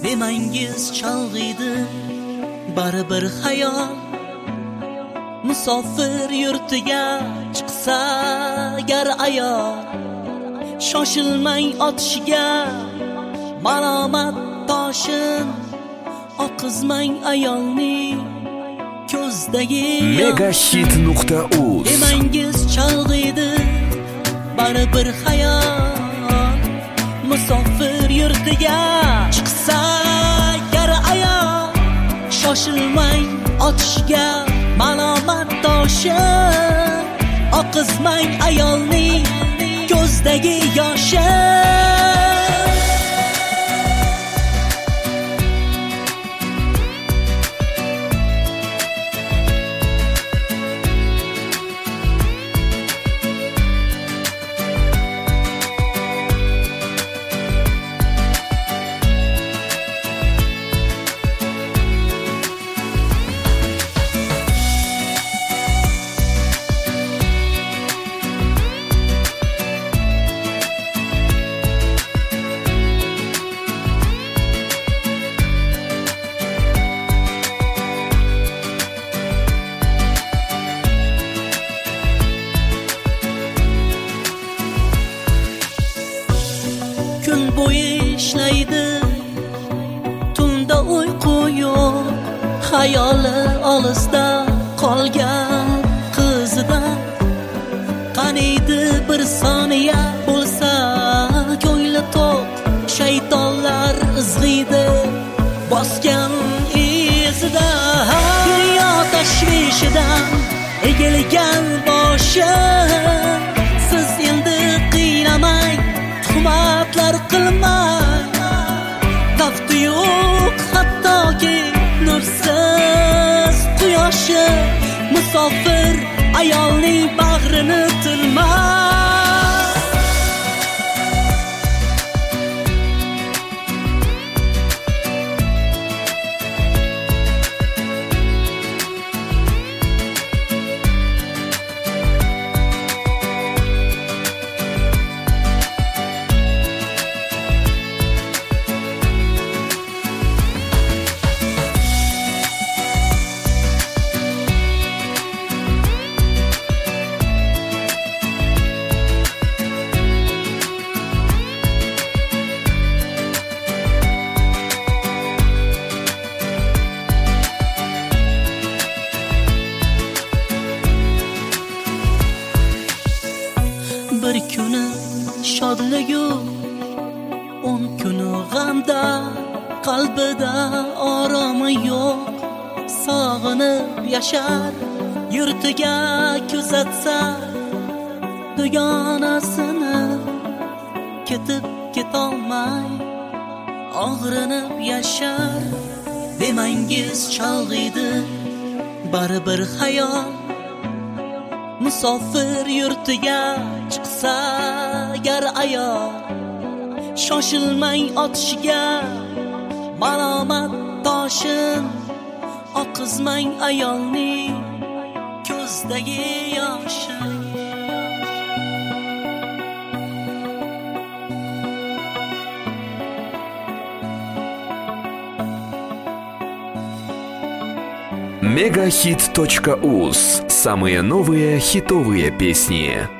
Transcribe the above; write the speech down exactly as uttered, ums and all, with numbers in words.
demangiz chalg'iydi baribir hayol. Musofir yurtiga chiqsa gar ayol, shoshilmang otishiga malomat toshin, oqizmang ayolning ko'zdagi megahit nuqta uz. demangiz chalg'iydi baribir hayol. Musofir yurtiga chiqsa gar ayol, shoshilmang otishiga malomat toshin, oqizmang ayolning ko'zdagi yoshi. Kun bo'yi ishlaydi, tunda uyqu yo'q, xayoli olisda qolgan qizida. Qaniydi bir soniya bo'lsa ko'ngli to'q, shaytonlar izg'iydi bosgan izida. Dunyo tashvishidan egilgan boshi, siz endi qiynamang, tuhmatlar qilmang. Tafti yo'q hattoki nursiz quyoshi, musofir ayolning bag'rini tilmang. Bir kuni shodligu, o'n kuni g'amda, qalbida oromi yo'q. Sog'inib yashar, yurtiga kuzatsa dugonasini, ketib ketolmay og'rinib yashar. Demangiz chalg'iydi baribir hayol. Musofir yurtiga chiqsa gar ayol, shoshilmang otishiga malomat toshin, oqizmang ayolning ko'zdagi yoshi. мегахит точка уз. Самые новые хитовые песни.